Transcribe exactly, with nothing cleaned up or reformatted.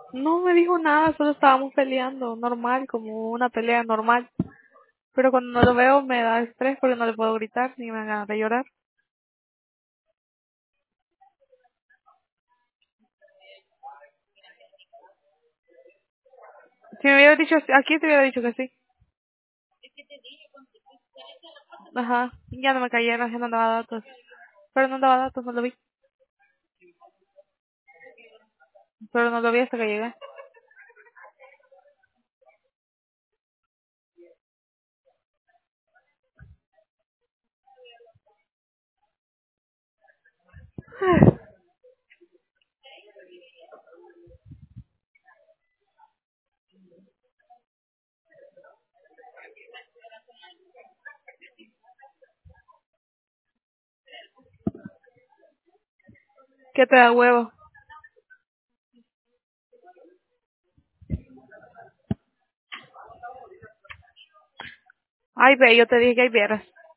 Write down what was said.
No me dijo nada, solo estábamos peleando, normal, como una pelea normal. Pero cuando no lo veo me da estrés porque no le puedo gritar ni me dan ganas de llorar. Si me hubiera dicho aquí te hubiera dicho que sí. Ajá, ya no me cayeron, ya no daba datos. Pero no daba datos, no lo vi. Pero no lo vi hasta que llegué. ¿Qué te da huevo? Ay, ve, yo te dije que ahí vieras.